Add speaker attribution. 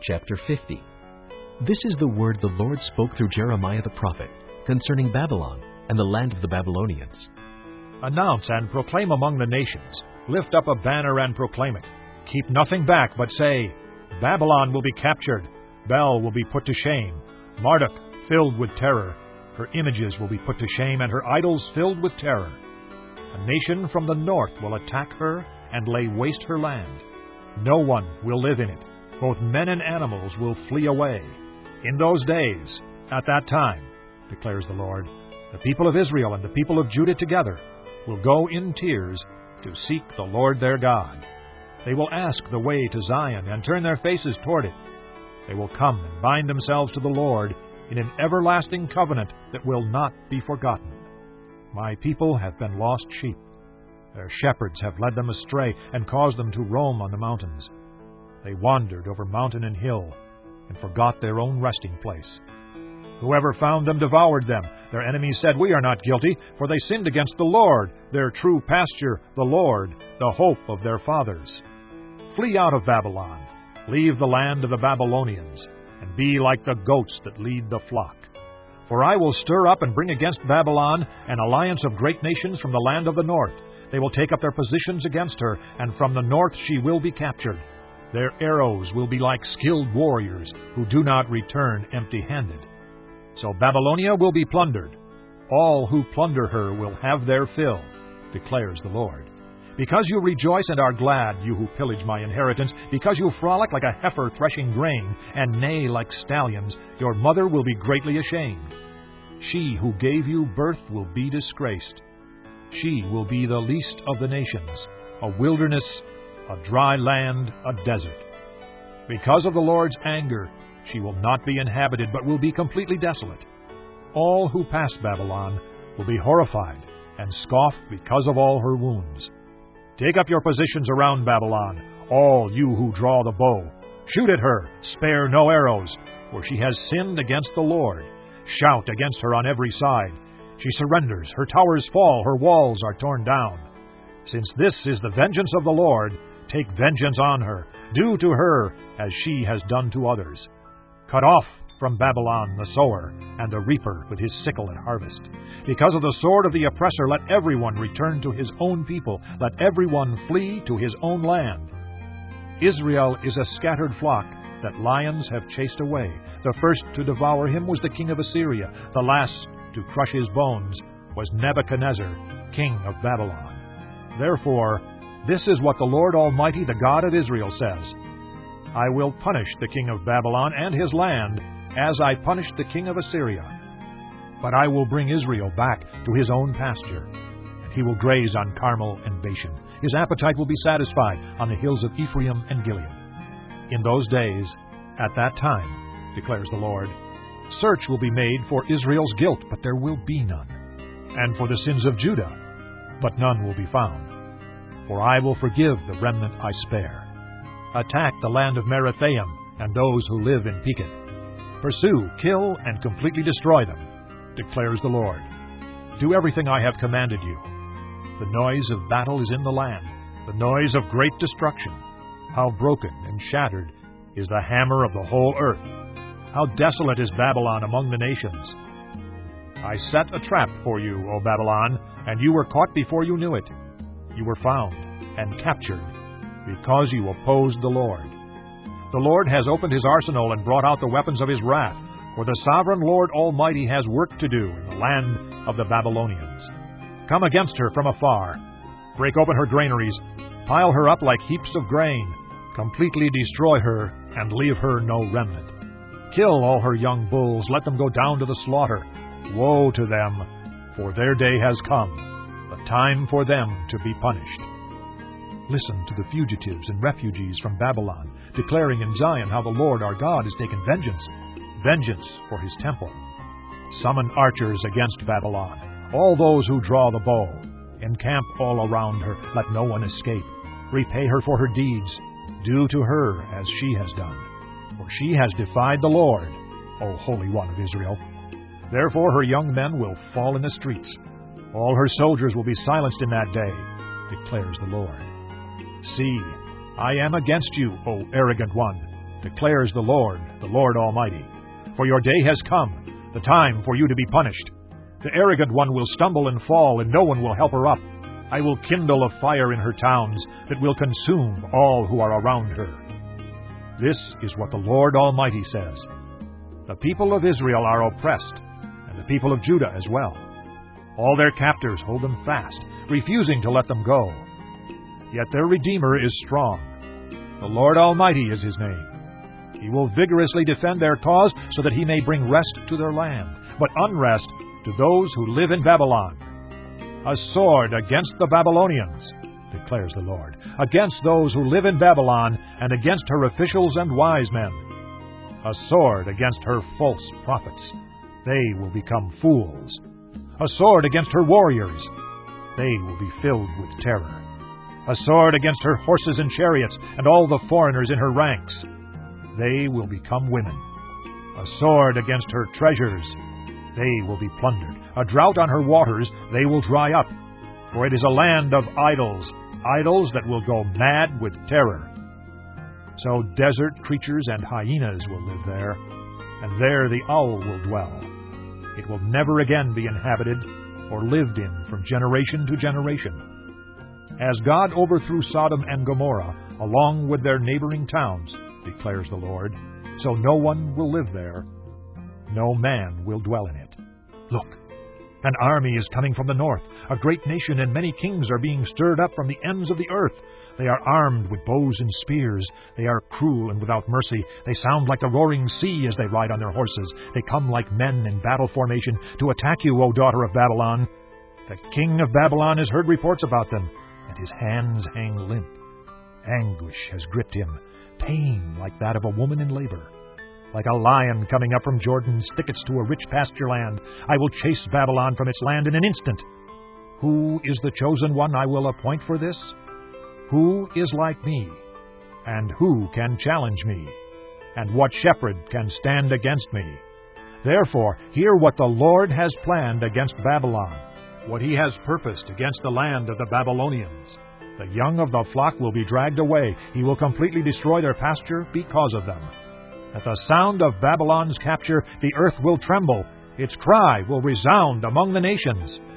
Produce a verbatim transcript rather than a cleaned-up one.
Speaker 1: Chapter fifty. This is the word the Lord spoke through Jeremiah the prophet concerning Babylon and the land of the Babylonians.
Speaker 2: Announce and proclaim among the nations. Lift up a banner and proclaim it. Keep nothing back, but say, Babylon will be captured. Bel will be put to shame. Marduk filled with terror. Her images will be put to shame, and her idols filled with terror. A nation from the north will attack her and lay waste her land. No one will live in it. Both men and animals will flee away. In those days, at that time, declares the Lord, the people of Israel and the people of Judah together will go in tears to seek the Lord their God. They will ask the way to Zion and turn their faces toward it. They will come and bind themselves to the Lord in an everlasting covenant that will not be forgotten. My people have been lost sheep. Their shepherds have led them astray and caused them to roam on the mountains. They wandered over mountain and hill and forgot their own resting place. Whoever found them devoured them. Their enemies said, We are not guilty, for they sinned against the Lord, their true pasture, the Lord, the hope of their fathers. Flee out of Babylon. Leave the land of the Babylonians, and be like the goats that lead the flock. For I will stir up and bring against Babylon an alliance of great nations from the land of the north. They will take up their positions against her, and from the north she will be captured. Their arrows will be like skilled warriors who do not return empty-handed. So Babylonia will be plundered. All who plunder her will have their fill, declares the Lord. Because you rejoice and are glad, you who pillage my inheritance, because you frolic like a heifer threshing grain, and neigh like stallions, your mother will be greatly ashamed. She who gave you birth will be disgraced. She will be the least of the nations, a wilderness, a dry land, a desert. Because of the Lord's anger, she will not be inhabited, but will be completely desolate. All who pass Babylon will be horrified and scoff because of all her wounds. Take up your positions around Babylon, all you who draw the bow. Shoot at her, spare no arrows, for she has sinned against the Lord. Shout against her on every side. She surrenders, her towers fall, her walls are torn down. Since this is the vengeance of the Lord, take vengeance on her. Do to her as she has done to others. Cut off from Babylon the sower, and the reaper with his sickle at harvest. Because of the sword of the oppressor, let everyone return to his own people. Let everyone flee to his own land. Israel is a scattered flock that lions have chased away. The first to devour him was the king of Assyria. The last to crush his bones was Nebuchadnezzar, king of Babylon. Therefore, this is what the Lord Almighty, the God of Israel, says. I will punish the king of Babylon and his land as I punished the king of Assyria. But I will bring Israel back to his own pasture, and he will graze on Carmel and Bashan. His appetite will be satisfied on the hills of Ephraim and Gilead. In those days, at that time, declares the Lord, search will be made for Israel's guilt, but there will be none, and for the sins of Judah, but none will be found. For I will forgive the remnant I spare. Attack the land of Merathaim and those who live in Pekah. Pursue, kill, and completely destroy them, declares the Lord. Do everything I have commanded you. The noise of battle is in the land, the noise of great destruction. How broken and shattered is the hammer of the whole earth. How desolate is Babylon among the nations. I set a trap for you, O Babylon, and you were caught before you knew it. You were found and captured because you opposed the Lord. The Lord has opened his arsenal and brought out the weapons of his wrath, for the sovereign Lord Almighty has work to do in the land of the Babylonians. Come against her from afar. Break open her granaries. Pile her up like heaps of grain. Completely destroy her and leave her no remnant. Kill all her young bulls. Let them go down to the slaughter. Woe to them, for their day has come, the time for them to be punished. Listen to the fugitives and refugees from Babylon, declaring in Zion how the Lord our God has taken vengeance, vengeance for his temple. Summon archers against Babylon, all those who draw the bow. Encamp all around her, let no one escape. Repay her for her deeds. Do to her as she has done, for she has defied the Lord, O Holy One of Israel. Therefore her young men will fall in the streets. All her soldiers will be silenced in that day, declares the Lord. See, I am against you, O arrogant one. declares the Lord, the Lord Almighty. For your day has come, the time for you to be punished. The arrogant one will stumble and fall, and no one will help her up. I will kindle a fire in her towns that will consume all who are around her. This is what the Lord Almighty says. The people of Israel are oppressed, and the people of Judah as well. All their captors hold them fast, refusing to let them go. Yet their Redeemer is strong. The Lord Almighty is his name. He will vigorously defend their cause so that he may bring rest to their land, but unrest to those who live in Babylon. A sword against the Babylonians, declares the Lord, against those who live in Babylon and against her officials and wise men. A sword against her false prophets. They will become fools. A sword against her warriors. They will be filled with terror. A sword against her horses and chariots and all the foreigners in her ranks. They will become women. A sword against her treasures. They will be plundered. A drought on her waters. They will dry up. For it is a land of idols, idols that will go mad with terror. So desert creatures and hyenas will live there, and there the owl will dwell. It will never again be inhabited or lived in from generation to generation. As God overthrew Sodom and Gomorrah, along with their neighboring towns, declares the Lord, so no one will live there, no man will dwell in it. Look, an army is coming from the north. A great nation and many kings are being stirred up from the ends of the earth. They are armed with bows and spears. They are cruel and without mercy. They sound like the roaring sea as they ride on their horses. They come like men in battle formation to attack you, O daughter of Babylon. The king of Babylon has heard reports about them, and his hands hang limp. Anguish has gripped him, pain like that of a woman in labor. Like a lion coming up from Jordan's thickets to a rich pasture land, I will chase Babylon from its land in an instant. Who is the chosen one I will appoint for this? Who is like me? And who can challenge me? And what shepherd can stand against me? Therefore, hear what the Lord has planned against Babylon, what he has purposed against the land of the Babylonians. The young of the flock will be dragged away. He will completely destroy their pasture because of them. At the sound of Babylon's capture, the earth will tremble. Its cry will resound among the nations.